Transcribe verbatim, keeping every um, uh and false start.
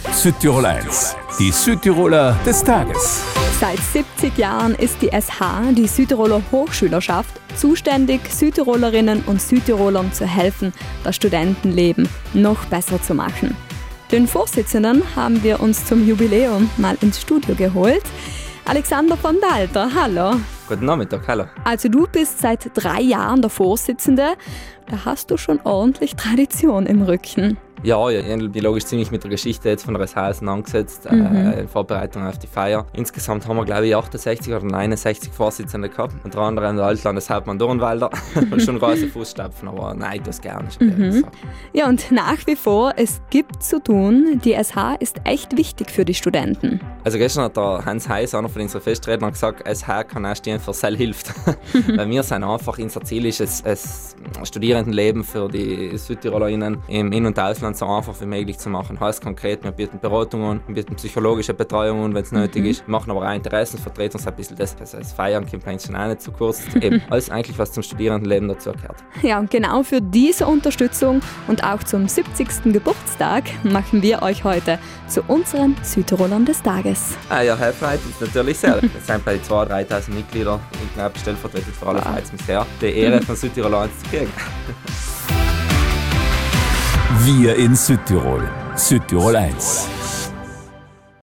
Südtirol eins, die Südtiroler des Tages. Seit siebzig Jahren ist die S H, die Südtiroler Hochschülerschaft, zuständig, Südtirolerinnen und Südtirolern zu helfen, das Studentenleben noch besser zu machen. Den Vorsitzenden haben wir uns zum Jubiläum mal ins Studio geholt. Alexander von Dalter, hallo. Guten Nachmittag, hallo. Also du bist seit drei Jahren der Vorsitzende. Da hast du schon ordentlich Tradition im Rücken. Ja, ich habe mich logisch ziemlich mit der Geschichte jetzt von der S H auseinandergesetzt, mhm. äh, in Vorbereitung auf die Feier. Insgesamt haben wir, glaube ich, achtundsechzig oder neunundsechzig Vorsitzende gehabt. Unter anderem der Altlandeshauptmann Dornwalder. Schon große Fußstapfen, aber nein, das gerne. Mhm. Ja, und nach wie vor, es gibt zu tun. Die S H ist echt wichtig für die Studenten. Also gestern hat der Hans Heiss, einer von unseren Festrednern, gesagt, S H kann auch stehen für Selbsthilfe. Weil wir sind einfach, unser Ziel ist es, es Studierendenleben für die SüdtirollerInnen im In- und Ausland so einfach wie möglich zu machen. Heißt konkret, wir bieten Beratungen, wir bieten psychologische Betreuungen, wenn es nötig Mhm. ist. Wir machen aber auch Interessensvertretung, so ein bisschen das, also das Feiern kommt bei schon auch nicht zu kurz. Eben alles eigentlich, was zum Studierendenleben dazu gehört. Ja, und genau für diese Unterstützung und auch zum siebzigsten Geburtstag machen wir euch heute zu unseren Südtirolern des Tages. Ah ja, Herr freut uns natürlich sehr. Wir sind bei zweitausend, dreitausend Mitgliedern in knapp stellvertretend für alle, freut es mich sehr, die Ehre von Südtirol eins zu kriegen. Wir in Südtirol. Südtirol eins.